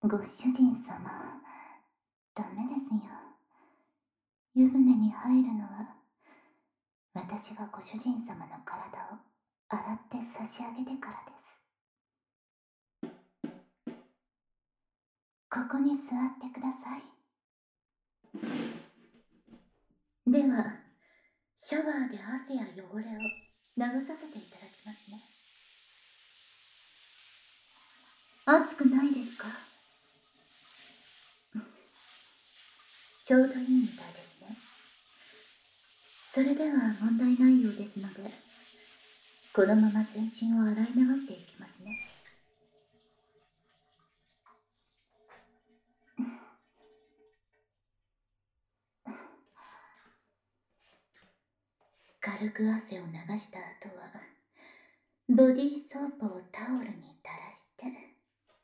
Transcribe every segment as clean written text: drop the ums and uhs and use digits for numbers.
ご主人様、ダメですよ。湯船に入るのは、私がご主人様の体を洗って差し上げてからです。ここに座ってください。では、シャワーで汗や汚れを流させていただきますね。熱くないですか？ちょうどいいみたいですね。それでは問題ないようですので、このまま全身を洗い流していきますね。軽く汗を流した後は、ボディーソープをタオルに垂らして、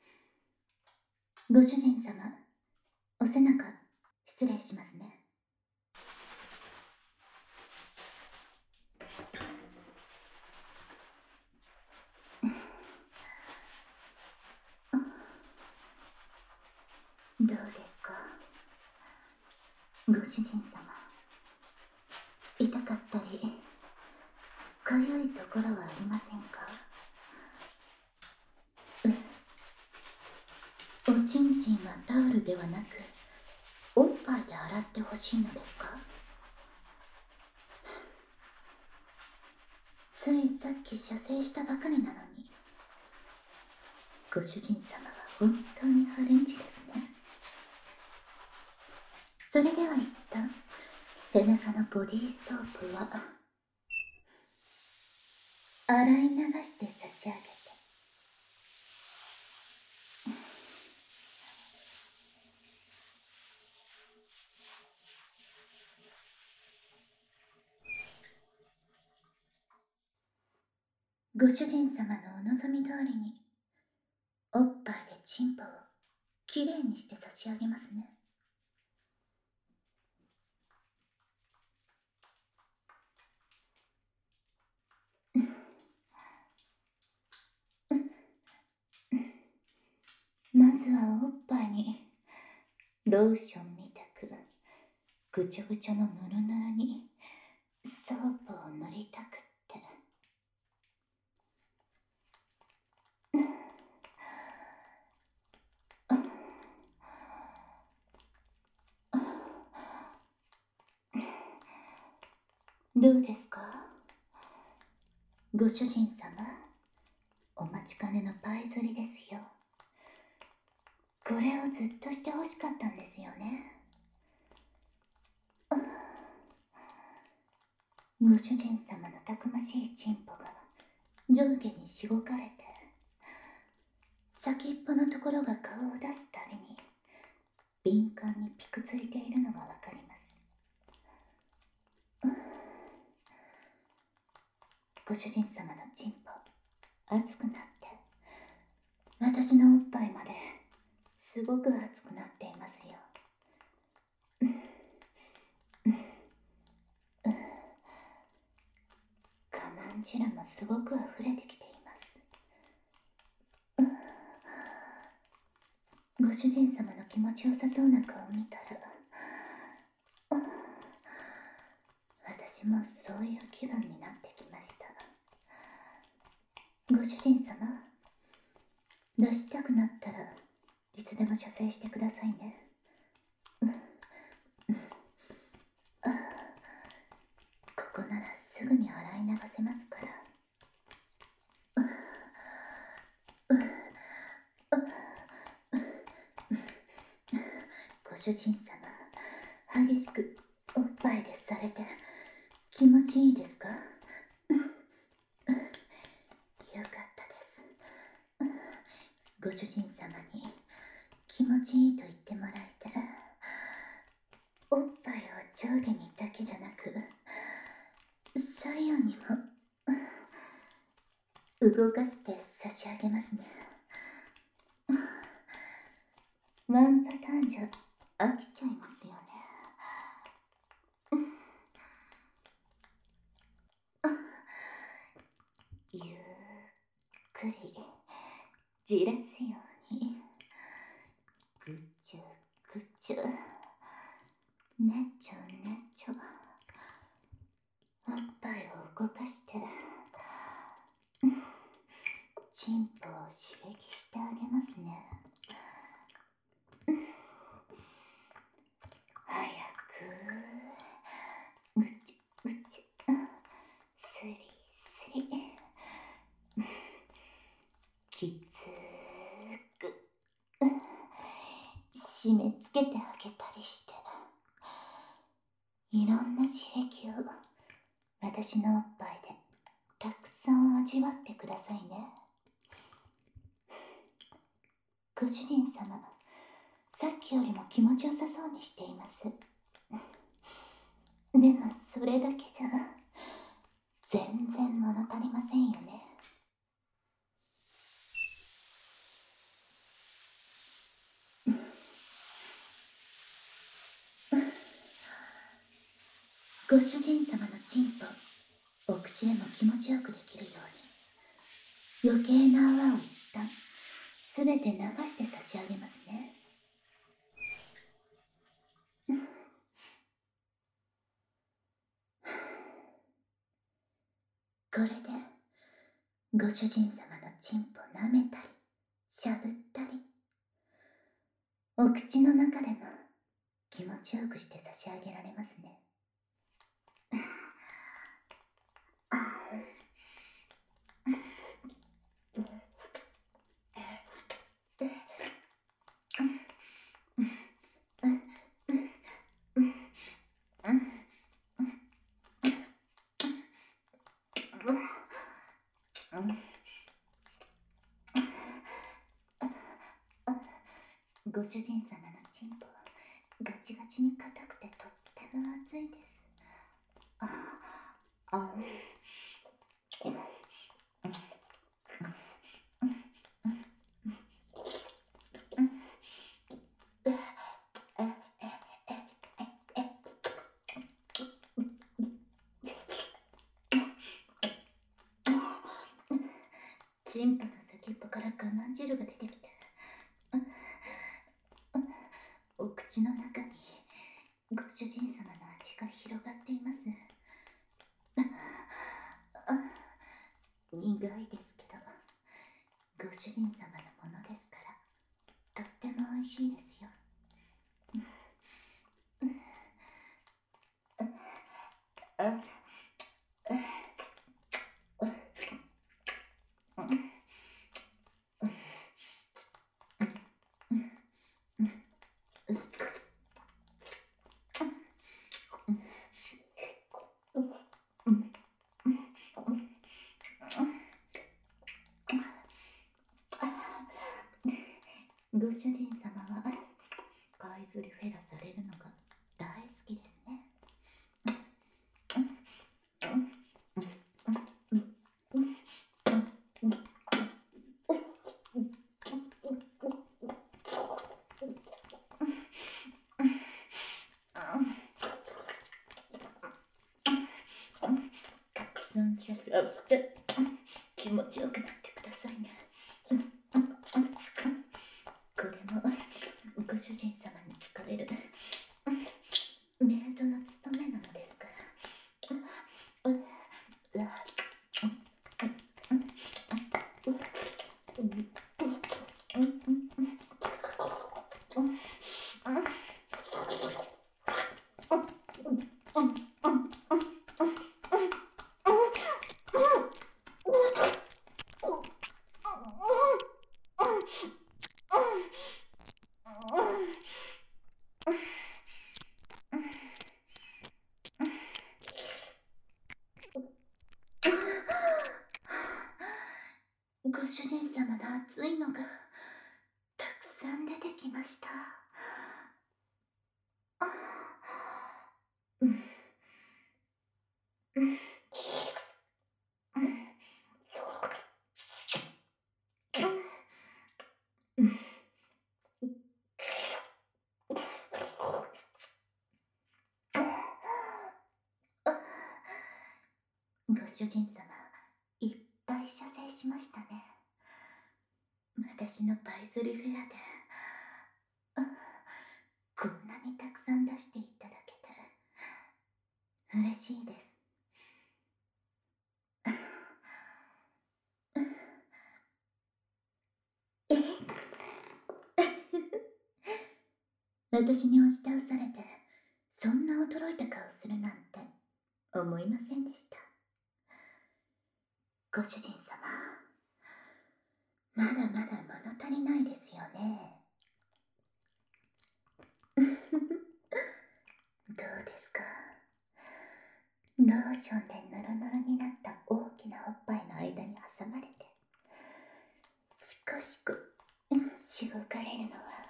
ご主人様、お背中、失礼しますね。どうですか、ご主人様。痛かったり、かゆいところはありませんか？おちんちんはタオルではなく、おっぱいで洗ってほしいのですか？ついさっき射精したばかりなのに。ご主人様は本当にハレンチですね。それでは一旦、背中のボディーソープは洗い流して差し上げて。ご主人様のお望み通りに、おっぱいでチンポをきれいにして差し上げますね。まずはおっぱいにローションみたくぐちょぐちょのぬるぬるにソープを塗りたくって。どうですか、ご主人様。お待ちかねのパイ釣りですよ。これをずっとしてほしかったんですよね。ご主人様のたくましいチンポが上下にしごかれて、先っぽのところが顔を出すたびに敏感にピクついているのがわかります。ご主人様のチンポ、熱くなって、私のおっぱいまですごく熱くなっていますよ。我慢汁もすごく溢れてきています。ご主人様の気持ちよさそうな顔を見たら、私もそういう気分になってきました。ご主人様、出したくなったらいつでも射精してくださいね。ここならすぐに洗い流せますから。ご主人様、激しくおっぱいでされて気持ちいいですか？よかったです。ご主人様に気持ちいいと言ってもらえて、おっぱいを上下にだけじゃなく左右にも動かして差し上げますね。ワンパターンじゃ飽きちゃいますよね。ゆっくりじらすようにちゅねちょねちょ、おっぱいを動かしてチンポを刺激してあげますね。早くぐちぐち、スリスリ、きつく締め付けてあげたりして、いろんな刺激を私のおっぱいでたくさん味わってくださいね。ご主人様、さっきよりも気持ちよさそうにしています。でもそれだけじゃ全然物足りませんよね。ご主人様のチンポ、お口でも気持ちよくできるように、余計な泡を一旦すべて流して差し上げますね。これでご主人様のチンポ舐めたりしゃぶったり、お口の中でも気持ちよくして差し上げられますね。ご主人様のチンポはガチガチに硬くてとっても熱いです。チンポの先っぽから我慢汁が出てきて、お口の中にご主人様の味が広がっています。苦いですけど、ご主人様のものですから、とっても美味しいですよ。ご主人様はパイズリフェラされるのが大好きですね。気持ちよくなってくださいね。これもご主人様に疲れるメイドの務めなのですから。ご主人様の熱いのがたくさん出てきました。ご主人様、いっぱい射精しましたね。私のパイズリフェラでこんなにたくさん出していただけて嬉しいです。私に押し倒されて、そんな驚いた顔するなんて思いませんでした。ご主人様、まだまだ物足りないですよね。どうですか？ローションでノロノロになった大きなおっぱいの間に挟まれて、しこしこしごかれるのは、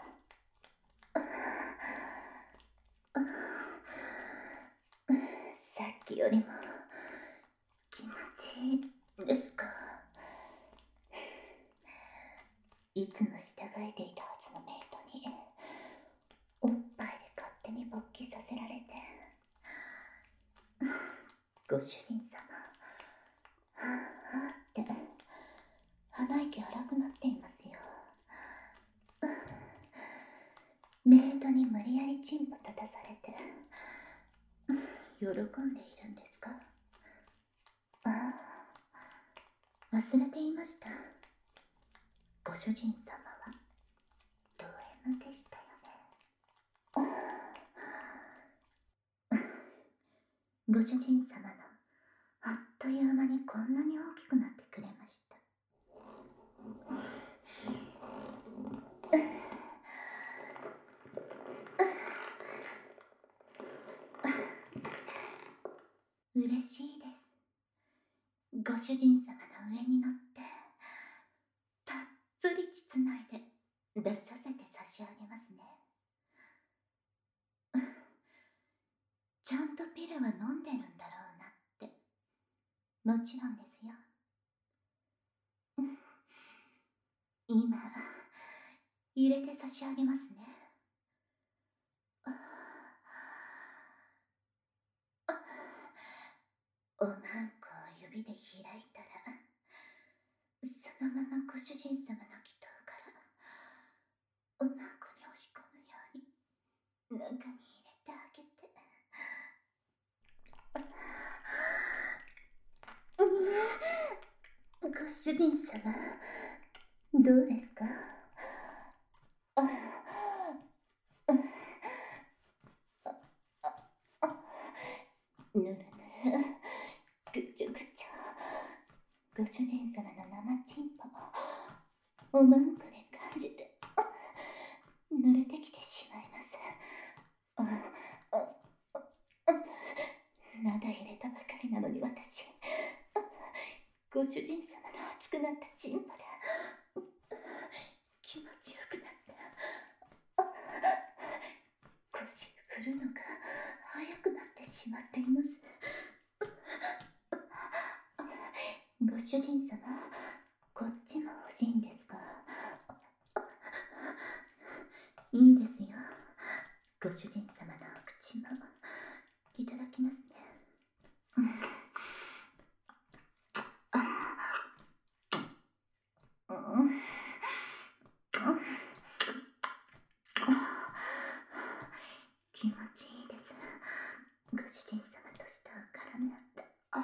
さっきよりも気持ちいいですか？いつも従えていたはずのメイトにおっぱいで勝手に勃起させられて、ご主人様、はぁはぁって鼻息荒くなっていますよ。メイドに無理やりチンポ立たされて喜んでいるんですか？ああ、忘れていました。ご主人様はド M でしたよね。ご主人様のあっという間にこんなに大きくなってくれました。嬉しいです。ご主人様の上に乗ってたっぷり膣内で出させて差し上げますね。ちゃんとピルは飲んでるんだろうなって。もちろんですよ。今入れて差し上げますね。おまんこを指で開いたら、そのままご主人様の祈祷からおまんこに押し込むように中に入れてあげて。ご主人様、どうですか？ぬるぬる、ぐちょぐちょ。ご主人様の生チンポおまんこで感じて濡れてきてしまいます。まだ入れたばかりなのに私、ご主人様の熱くなったチンポで気持ちよくなって、腰振るのが早くなってしまっています。ご主人様、こっちも欲しいんですか？いいですよ。ご主人様のお口もいただきますね。気持ちいいです。ご主人様と舌を絡め合って。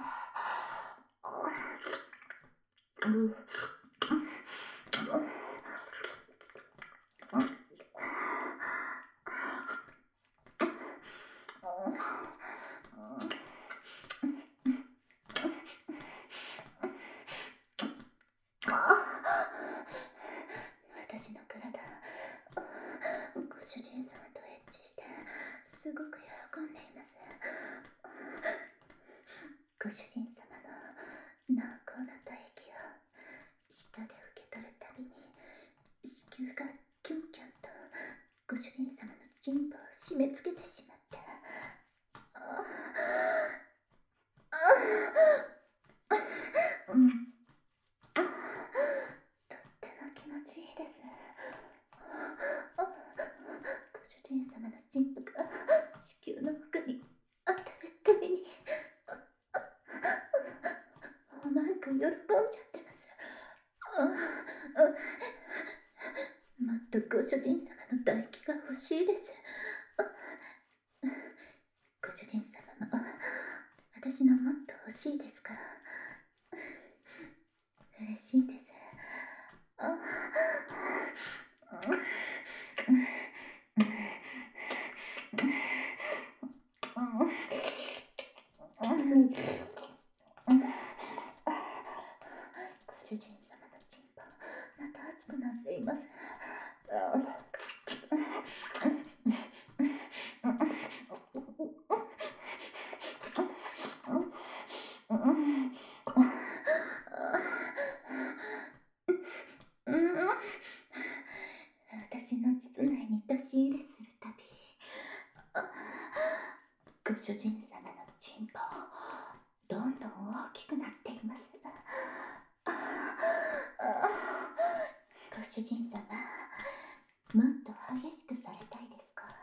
私の体、ご主人様とエッチしてすごく喜んでいます。ご主人様の濃厚な唾液を舌で受け取るたびに子宮がキュンキュンとご主人様のチンポを締め付けてしまって、とっても気持ちいいです。ご主人様のチンポが子宮の奥に当たるたびにおまんこ喜んじゃってます。もっとご主人様の唾液が欲しいです。 ご主人様も私のもっと欲しいですか？嬉しいです。ご主人様のチンポ、また熱くなっています。私の膣内に出し入れするたび、ご主人様のチンポ、どんどん大きくなっています。ご主人様、もっと激しくされたいですか？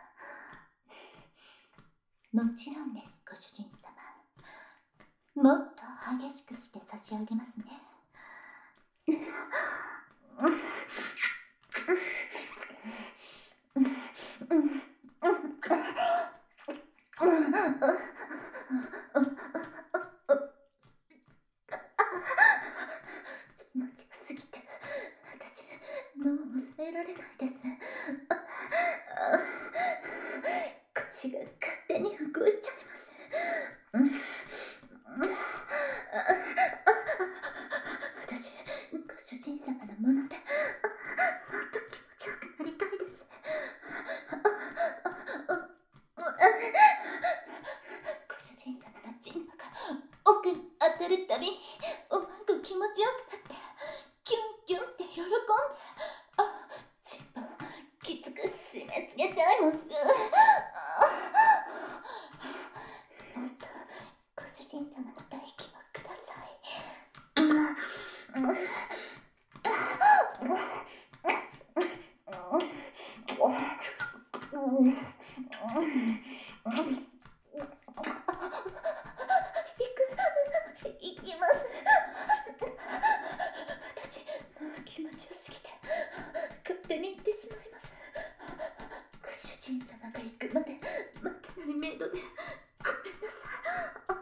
もちろんです、ご主人様。もっと激しくして差し上げますね。気持ちよすぎて、私、もう抑えられないです。腰が勝手に動いちゃいます。私、ご主人様のもので、もっと気持ちよくなりたいです。ご主人様のチンポが奥に当たるたびに、おまんこ気持ちよくなって、キュンキュンって喜んで、チンポきつく締め付けちゃいます。もっとご主人様の唾液もください。いきます。私、気持ちよすぎて勝手に行ってしまいます。ご主人様が行くまで待ってないメイドでごめんなさ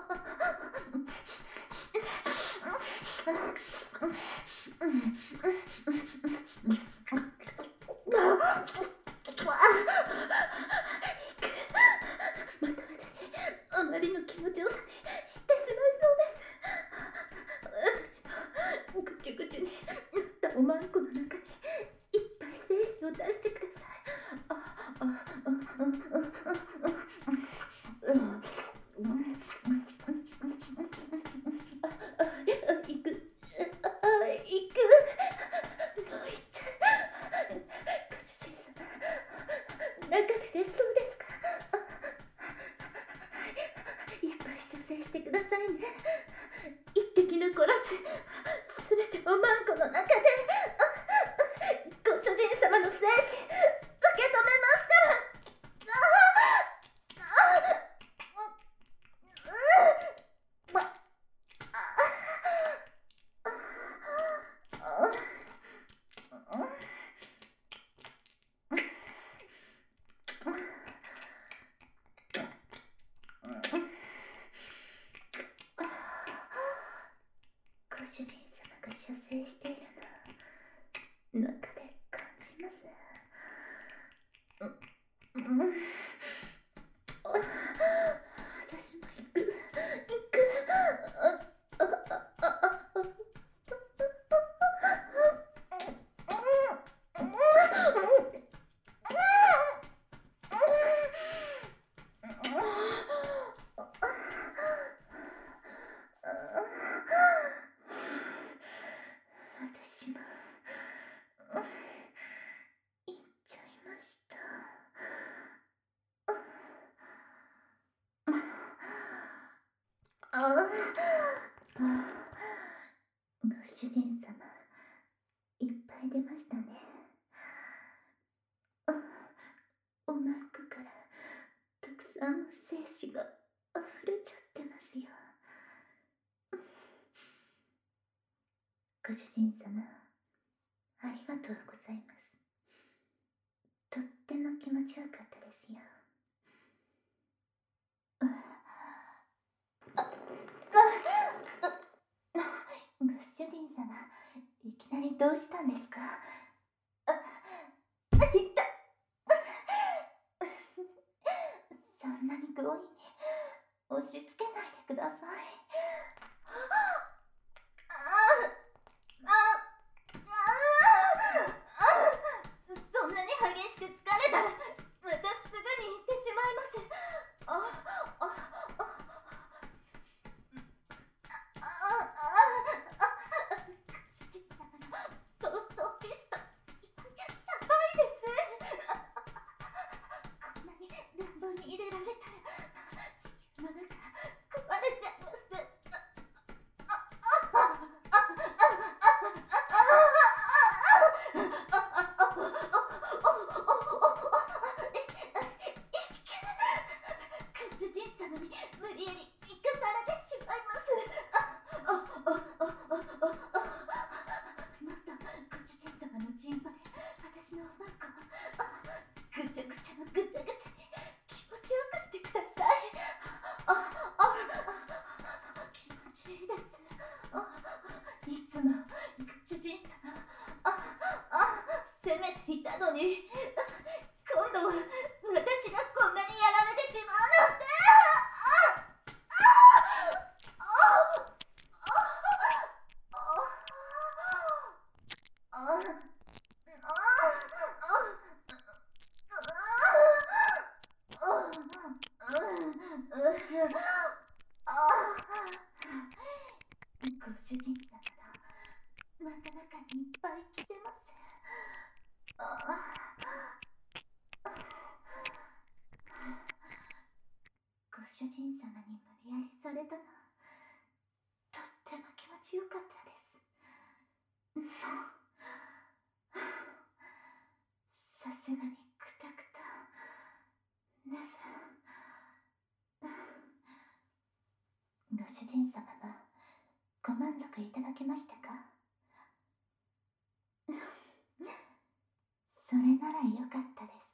い。また私、あまりの気持ちよさに行ってしまいそうです。私のぐちゅぐちゅになったおまんこの中にいっぱい精子を出してください。行く。行く。もう行っちゃう。ご主人様、中で出そうですか？いっぱい射精してくださいね。一滴残らず、すべておまんこの中で、ご主人様の精子、受け止めますから。ご主人様が射精しているの、中で感じます。私も行く。私も行っちゃいました。ご主人様、いっぱい出ましたね。おまんこからたくさんの精子が溢れちゃってますよ。ご主人様、ありがとうございます。とっても気持ちよかったですよ。 ご主人様、いきなりどうしたんですか？痛っ。そんなに強引に押し付けないでください。そんなに激しく疲れたらまたすぐに行ってしまいます。主人様の闘争ピストやばいです。こんなに乱暴に入れられたら子宮の中壊れちゃいます。主人様に無理やり生かされてしまいます。もっとご主人様のチンポで私のおまんこをぐちゃぐちゃのぐちゃぐちゃに気持ちよくしてください。気持ちいいです。いつもご主人様責めていたのに今度は私がこんなにやられてしまうなんて。ご主人様のまた中にいっぱい来てます。ご主人様に無理やりされたのとっても気持ちよかったです。さすがにくたくたです。ご主人様もご満足いただけましたか？それならよかったです。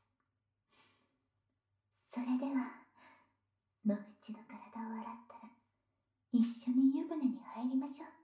それではもう一度体を洗ったら一緒に湯船に入りましょう。